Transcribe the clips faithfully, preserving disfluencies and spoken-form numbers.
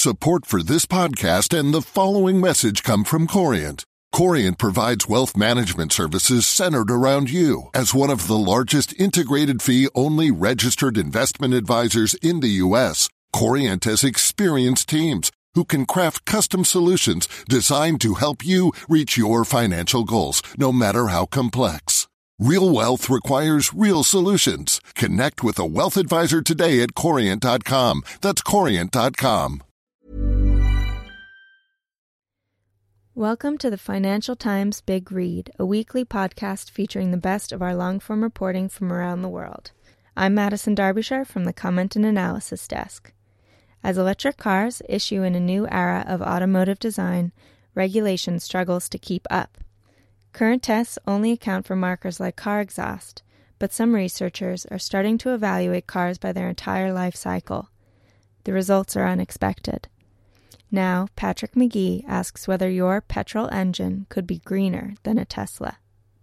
Support for this podcast and the following message come from Corient. Corient provides wealth management services centered around you. As one of the largest integrated fee-only registered investment advisors in the U S, Corient has experienced teams who can craft custom solutions designed to help you reach your financial goals, no matter how complex. Real wealth requires real solutions. Connect with a wealth advisor today at corient dot com. That's corient dot com. Welcome to the Financial Times Big Read, a weekly podcast featuring the best of our long-form reporting from around the world. I'm Madison Derbyshire from the Comment and Analysis Desk. As electric cars issue in a new era of automotive design, regulation struggles to keep up. Current tests only account for markers like car exhaust, but some researchers are starting to evaluate cars by their entire life cycle. The results are unexpected. Now, Patrick McGee asks whether your petrol engine could be greener than a Tesla.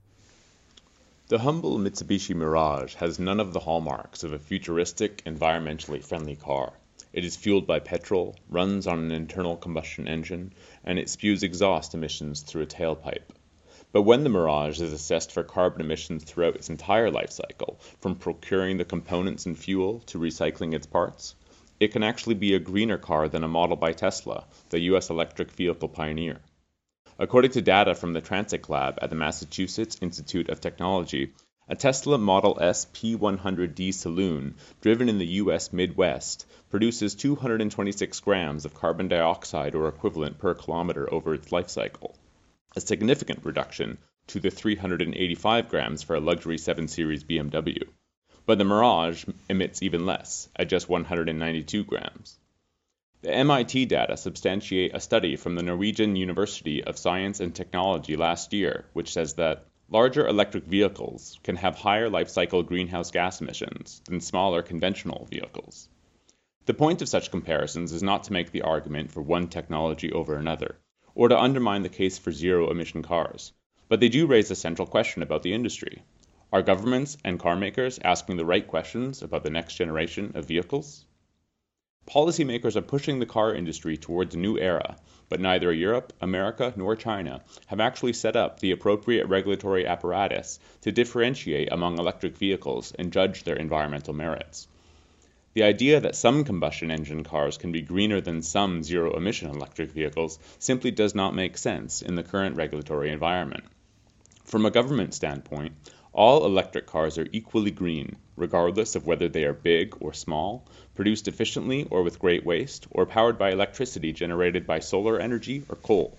The humble Mitsubishi Mirage has none of the hallmarks of a futuristic, environmentally friendly car. It is fueled by petrol, runs on an internal combustion engine, and it spews exhaust emissions through a tailpipe. But when the Mirage is assessed for carbon emissions throughout its entire life cycle, from procuring the components and fuel to recycling its parts, it can actually be a greener car than a model by Tesla, the U S electric vehicle pioneer. According to data from the Transic Lab at the Massachusetts Institute of Technology, a Tesla Model S P one hundred D Saloon, driven in the U S Midwest, produces two hundred twenty-six grams of carbon dioxide or equivalent per kilometer over its life cycle, a significant reduction to the three hundred eighty-five grams for a luxury seven series B M W. But the Mirage emits even less, at just one hundred ninety-two grams. The M I T data substantiate a study from the Norwegian University of Science and Technology last year, which says that larger electric vehicles can have higher life cycle greenhouse gas emissions than smaller conventional vehicles. The point of such comparisons is not to make the argument for one technology over another, or to undermine the case for zero-emission cars, but they do raise a central question about the industry. Are governments and car makers asking the right questions about the next generation of vehicles? Policymakers are pushing the car industry towards a new era, but neither Europe, America, nor China have actually set up the appropriate regulatory apparatus to differentiate among electric vehicles and judge their environmental merits. The idea that some combustion engine cars can be greener than some zero-emission electric vehicles simply does not make sense in the current regulatory environment. From a government standpoint, all electric cars are equally green, regardless of whether they are big or small, produced efficiently or with great waste, or powered by electricity generated by solar energy or coal.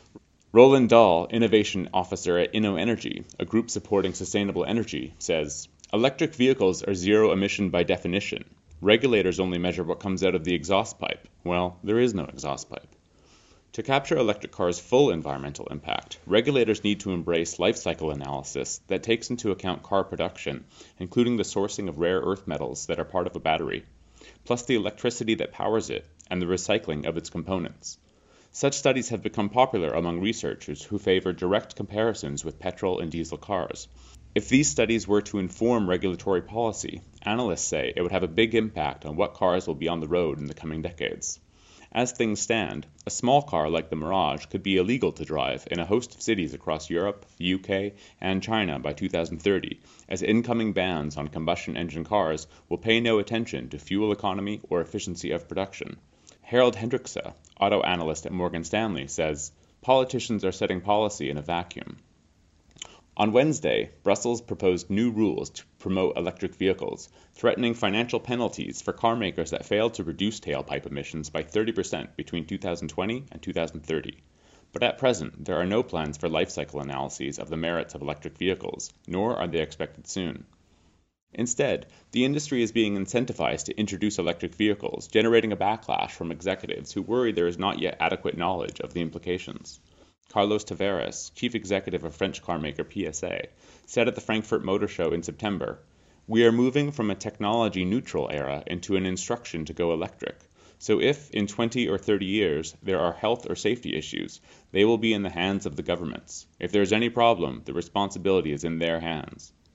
Roland Dahl, Innovation Officer at InnoEnergy, a group supporting sustainable energy, says, "Electric vehicles are zero-emission by definition. Regulators only measure what comes out of the exhaust pipe. Well, there is no exhaust pipe." To capture electric cars' full environmental impact, regulators need to embrace life cycle analysis that takes into account car production, including the sourcing of rare earth metals that are part of a battery, plus the electricity that powers it and the recycling of its components. Such studies have become popular among researchers who favor direct comparisons with petrol and diesel cars. If these studies were to inform regulatory policy, analysts say it would have a big impact on what cars will be on the road in the coming decades. As things stand, a small car like the Mirage could be illegal to drive in a host of cities across Europe, the U K, and China by two thousand thirty, as incoming bans on combustion engine cars will pay no attention to fuel economy or efficiency of production. Harold Hendrickse, auto analyst at Morgan Stanley, says, "Politicians are setting policy in a vacuum." On Wednesday, Brussels proposed new rules to promote electric vehicles, threatening financial penalties for car makers that failed to reduce tailpipe emissions by thirty percent between two thousand twenty and two thousand thirty. But at present, there are no plans for life cycle analyses of the merits of electric vehicles, nor are they expected soon. Instead, the industry is being incentivized to introduce electric vehicles, generating a backlash from executives who worry there is not yet adequate knowledge of the implications. Carlos Tavares, chief executive of French carmaker P S A, said at the Frankfurt Motor Show in September, "We are moving from a technology-neutral era into an instruction to go electric. So if, in twenty or thirty years, there are health or safety issues, they will be in the hands of the governments. If there is any problem, the responsibility is in their hands."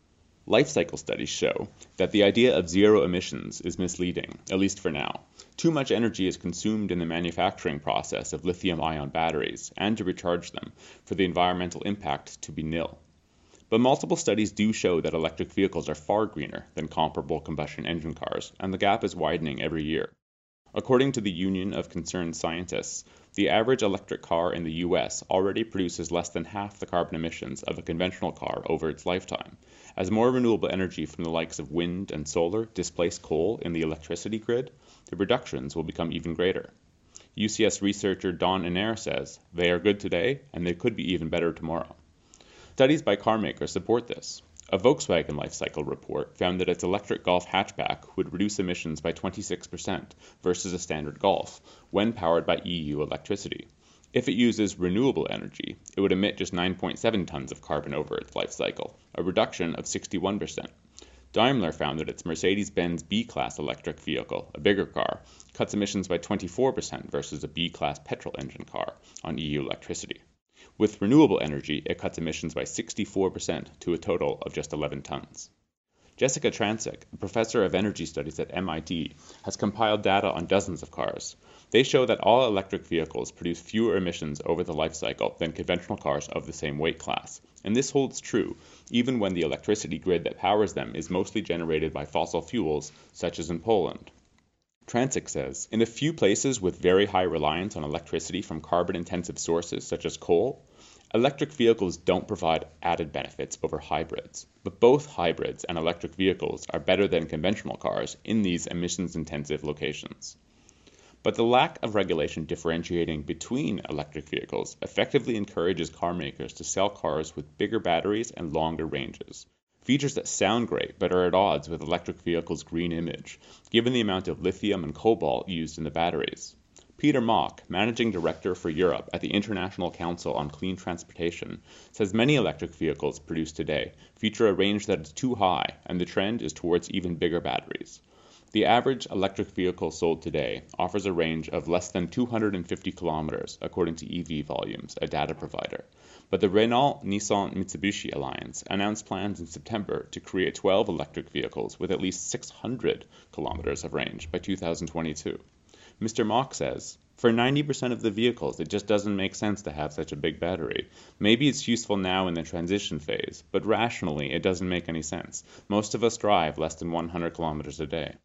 Life cycle studies show that the idea of zero emissions is misleading, at least for now. Too much energy is consumed in the manufacturing process of lithium-ion batteries and to recharge them for the environmental impact to be nil. But multiple studies do show that electric vehicles are far greener than comparable combustion engine cars, and the gap is widening every year. According to the Union of Concerned Scientists, the average electric car in the U S already produces less than half the carbon emissions of a conventional car over its lifetime. As more renewable energy from the likes of wind and solar displace coal in the electricity grid, the reductions will become even greater. U C S researcher Don Anair says, "They are good today, and they could be even better tomorrow." Studies by car makers support this. A Volkswagen life cycle report found that its electric Golf hatchback would reduce emissions by twenty-six percent versus a standard Golf when powered by E U electricity. If it uses renewable energy, it would emit just nine point seven tons of carbon over its life cycle, a reduction of sixty-one percent. Daimler found that its Mercedes-Benz B-Class electric vehicle, a bigger car, cuts emissions by twenty-four percent versus a B-Class petrol engine car on E U electricity. With renewable energy, it cuts emissions by sixty-four percent to a total of just eleven tons. Jessica Trancik, a professor of energy studies at M I T, has compiled data on dozens of cars. They show that all electric vehicles produce fewer emissions over the life cycle than conventional cars of the same weight class. And this holds true even when the electricity grid that powers them is mostly generated by fossil fuels, such as in Poland. Trancik says, in a few places with very high reliance on electricity from carbon-intensive sources such as coal, electric vehicles don't provide added benefits over hybrids. But both hybrids and electric vehicles are better than conventional cars in these emissions-intensive locations. But the lack of regulation differentiating between electric vehicles effectively encourages car makers to sell cars with bigger batteries and longer ranges. Features that sound great but are at odds with electric vehicles' green image, given the amount of lithium and cobalt used in the batteries. Peter Mock, Managing Director for Europe at the International Council on Clean Transportation, says many electric vehicles produced today feature a range that is too high, and the trend is towards even bigger batteries. The average electric vehicle sold today offers a range of less than two hundred fifty kilometers, according to E V Volumes, a data provider. But the Renault-Nissan-Mitsubishi Alliance announced plans in September to create twelve electric vehicles with at least six hundred kilometers of range by two thousand twenty-two. Mister Mock says, for ninety percent of the vehicles, it just doesn't make sense to have such a big battery. Maybe it's useful now in the transition phase, but rationally, it doesn't make any sense. Most of us drive less than one hundred kilometers a day.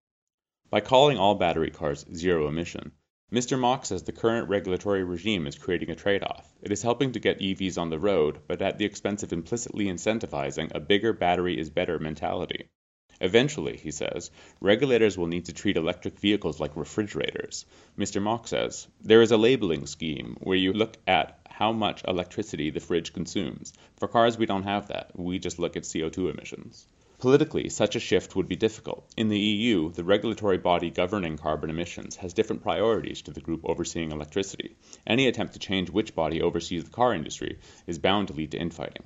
By calling all battery cars zero emission, Mister Mock says the current regulatory regime is creating a trade-off. It is helping to get E Vs on the road, but at the expense of implicitly incentivizing a bigger battery is better mentality. Eventually, he says, regulators will need to treat electric vehicles like refrigerators. Mister Mock says, there is a labeling scheme where you look at how much electricity the fridge consumes. For cars, we don't have that. We just look at C O two emissions. Politically, such a shift would be difficult. In the E U, the regulatory body governing carbon emissions has different priorities to the group overseeing electricity. Any attempt to change which body oversees the car industry is bound to lead to infighting.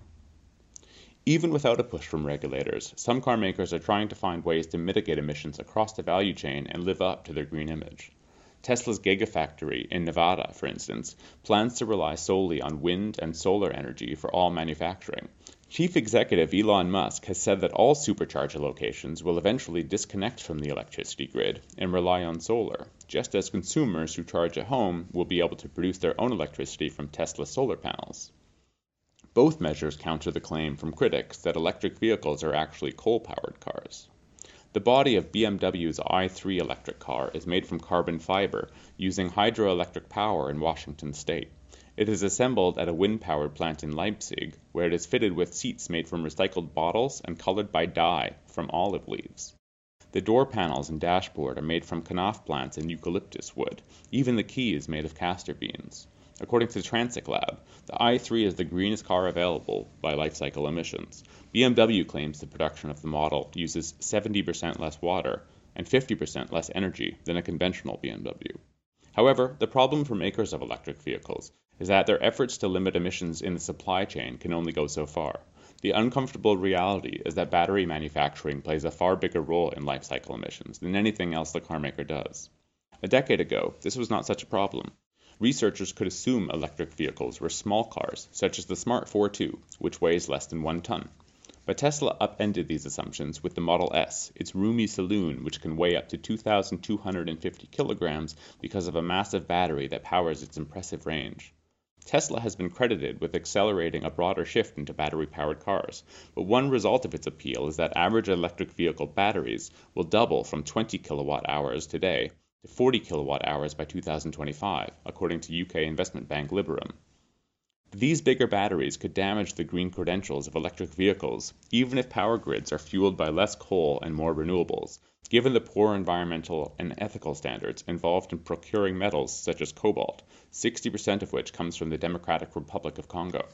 Even without a push from regulators, some car makers are trying to find ways to mitigate emissions across the value chain and live up to their green image. Tesla's Gigafactory in Nevada, for instance, plans to rely solely on wind and solar energy for all manufacturing. Chief Executive Elon Musk has said that all supercharger locations will eventually disconnect from the electricity grid and rely on solar, just as consumers who charge at home will be able to produce their own electricity from Tesla solar panels. Both measures counter the claim from critics that electric vehicles are actually coal-powered cars. The body of B M W's i three electric car is made from carbon fiber using hydroelectric power in Washington state. It is assembled at a wind-powered plant in Leipzig, where it is fitted with seats made from recycled bottles and colored by dye from olive leaves. The door panels and dashboard are made from kanaf plants and eucalyptus wood. Even the key is made of castor beans. According to the Trancik Lab, the i three is the greenest car available by life cycle emissions. B M W claims the production of the model uses seventy percent less water and fifty percent less energy than a conventional B M W. However, the problem for makers of electric vehicles is that their efforts to limit emissions in the supply chain can only go so far. The uncomfortable reality is that battery manufacturing plays a far bigger role in life cycle emissions than anything else the car maker does. A decade ago, this was not such a problem. Researchers could assume electric vehicles were small cars, such as the Smart four two, which weighs less than one ton. But Tesla upended these assumptions with the Model S, its roomy saloon which can weigh up to two thousand two hundred fifty kilograms because of a massive battery that powers its impressive range. Tesla has been credited with accelerating a broader shift into battery-powered cars, but one result of its appeal is that average electric vehicle batteries will double from twenty kilowatt hours today to forty kilowatt hours by two thousand twenty-five, according to U K investment bank Liberum. These bigger batteries could damage the green credentials of electric vehicles, even if power grids are fueled by less coal and more renewables, given the poor environmental and ethical standards involved in procuring metals such as cobalt, sixty percent of which comes from the Democratic Republic of Congo.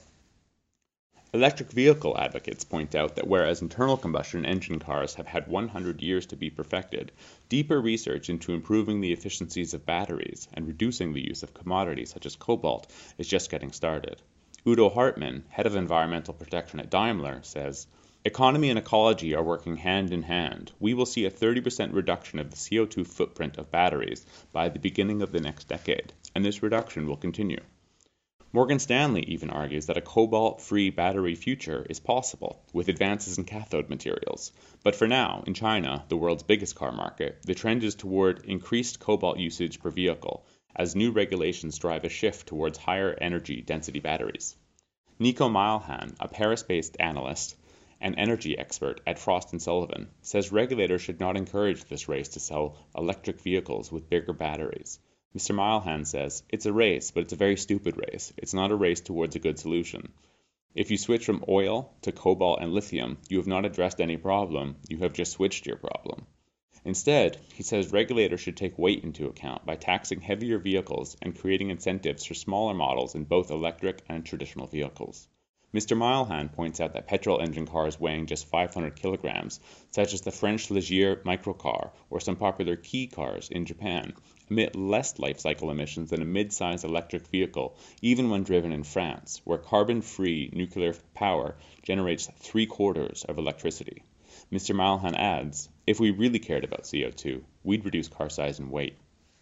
Electric vehicle advocates point out that whereas internal combustion engine cars have had one hundred years to be perfected, deeper research into improving the efficiencies of batteries and reducing the use of commodities such as cobalt is just getting started. Udo Hartmann, head of environmental protection at Daimler, says, "Economy and ecology are working hand in hand. We will see a thirty percent reduction of the C O two footprint of batteries by the beginning of the next decade, and this reduction will continue." Morgan Stanley even argues that a cobalt-free battery future is possible with advances in cathode materials. But for now, in China, the world's biggest car market, the trend is toward increased cobalt usage per vehicle, as new regulations drive a shift towards higher energy density batteries. Nico Mailhan, a Paris-based analyst and energy expert at Frost and Sullivan, says regulators should not encourage this race to sell electric vehicles with bigger batteries. Mister Mailhan says, "It's a race, but it's a very stupid race. It's not a race towards a good solution. If you switch from oil to cobalt and lithium, you have not addressed any problem, you have just switched your problem." Instead, he says regulators should take weight into account by taxing heavier vehicles and creating incentives for smaller models in both electric and traditional vehicles. Mister Mailhan points out that petrol engine cars weighing just five hundred kilograms, such as the French Ligier microcar or some popular Kei cars in Japan, emit less life cycle emissions than a mid-sized electric vehicle, even when driven in France, where carbon-free nuclear power generates three-quarters of electricity. Mister Mailhan adds, "If we really cared about C O two, we'd reduce car size and weight."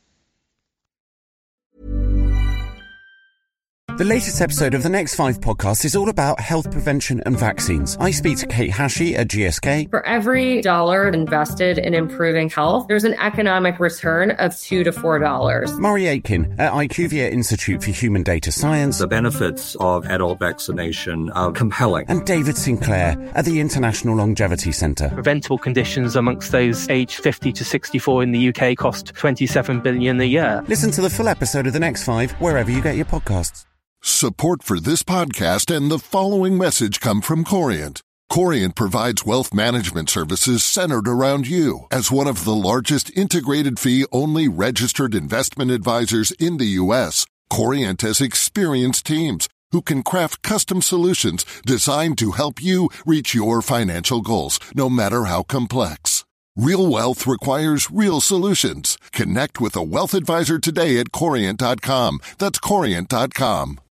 The latest episode of the Next Five podcast is all about health prevention and vaccines. I speak to Kate Hashey at G S K. For every dollar invested in improving health, there's an economic return of two to four dollars. Murray Aitken at IQVIA Institute for Human Data Science. The benefits of adult vaccination are compelling. And David Sinclair at the International Longevity Centre. Preventable conditions amongst those aged fifty to sixty-four in the U K cost twenty-seven billion dollars a year. Listen to the full episode of The Next Five wherever you get your podcasts. Support for this podcast and the following message come from Corient. Corient provides wealth management services centered around you. As one of the largest integrated fee-only registered investment advisors in the U S, Corient has experienced teams who can craft custom solutions designed to help you reach your financial goals, no matter how complex. Real wealth requires real solutions. Connect with a wealth advisor today at Corient dot com. That's Corient dot com.